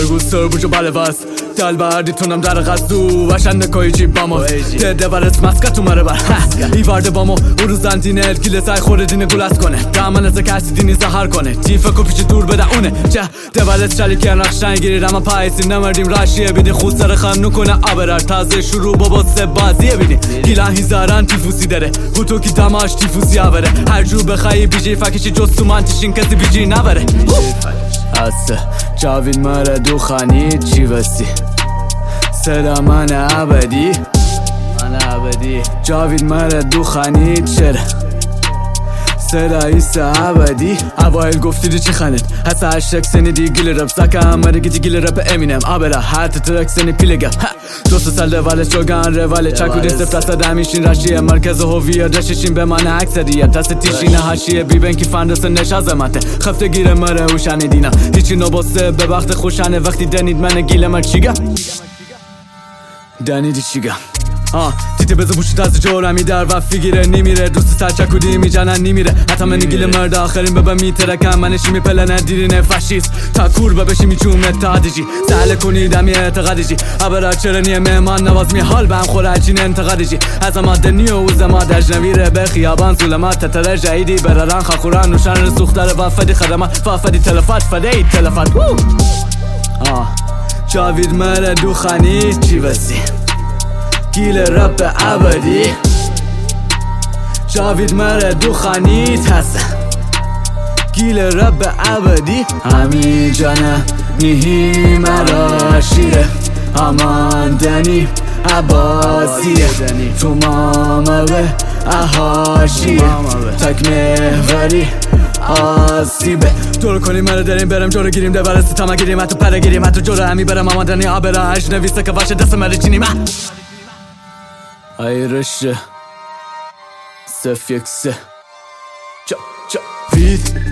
Gustor bujo balevas Dal bardi tunam dar gastu Vashande koichi bamo Dede vares maskat umare bar Ivarde bamo uruzan dine Ergile say khore dine gulas kone Daman az kasi dini zahar kone Tifa ko pichi dur beda une Ceh devares chali ki naqshan girir ama payesi namardim rashiye bidi khud sar kham nukone aberar taze shuru baba se baziye bidi gilan hizaran tifusi dare huto ki damash tifusi avere her ju bekhai biji fakishi jostuman tishin kasi biji navere Asa Cavid mara dukhani chivasi Sera mana abadi Cavid mara dukhani chera Sera isa abadi اوایل گفتی چی خنت حس هشتگ سنیدی گیل رپ سکه همه گیتی گیل رپ امینم ابرا حتی ترک سنی پیلگم 200 سال روالش جوگان رواله چکودی سفت است دمیشین رشیه مرکز هویت رشیشین به من اکثریت دست تیشین هشیه بیبن کی فندس نشازمته خفته گیره مره هوشانی دینم هیچی نباسته به وقت خوشانه وقتی دنید من گیل مر چیگم دنیدی چیگم دیده بزه بوشید از جورمی در و فیگیره نیمیره دوست سرچکودی میجنن نیمیره حتی من گیل مرد آخرین ببا میترکم منشی میپلنه دیرینه فشیست تا کور ببشی میچومه تا دیجی سهل کنیدم یه اعتقادیجی ابرا چرنیه مهمان نواز میحال بهم خوره هرچین انتقادیجی از ماده نیو و زما دجنویره به خیابان سولمات تتره جهیدی برران خاخوران نوشن رسوختر وفدی خدمات وفدی تلفات فدی تلفات جاوید مره دوخانی چی وزی گیل رپ ابدی جاوید مره دوخانیت هست گیل رپ ابدی همی جانه نیهی مرا شیره همان دنی عباسیه تو ماموه احاشیه تک محوری آسیبه دور کنیم مرا داریم برم جورو گیریم دبرستی تا ما گیریم حتی پره گیریم حتی جورو همی برم اما دنی آبرا هش نویسته که باشه دست مره چینیم Ayrışı Sef yekse Vit